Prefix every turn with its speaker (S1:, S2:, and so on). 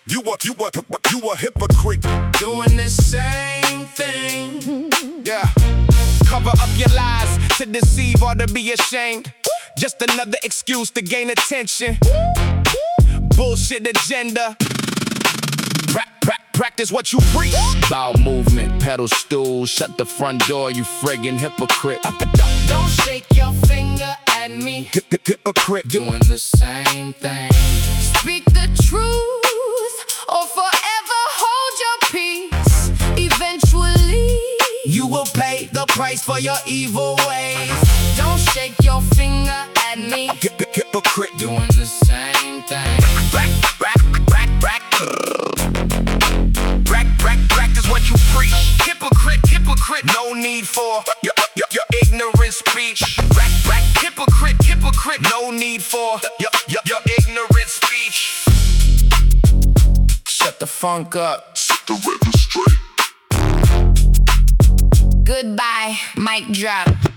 S1: You a hypocrite.
S2: Doing the same thing.
S1: Yeah. Cover up your lies to deceive or to be ashamed. Just another excuse to gain attention. Bullshit agenda. Practice what you preach. Bowel movement, pedal stool. Shut the front door, you friggin' hypocrite.
S2: Don't shake your finger at me.
S1: Hypocrite.
S2: Doing the same thing. Speak the truth or forever hold your peace. Eventually
S1: You will pay the price for your evil ways.
S2: don't shake your finger at me.
S1: Hypocrite.
S2: Doing the same thing.
S1: Practice what you preach. Hypocrite. No need for your ignorant speech. Hypocrite. No need for your ignorant speech. Shut the funk up.
S3: Set the record straight.
S2: Goodbye, mic drop.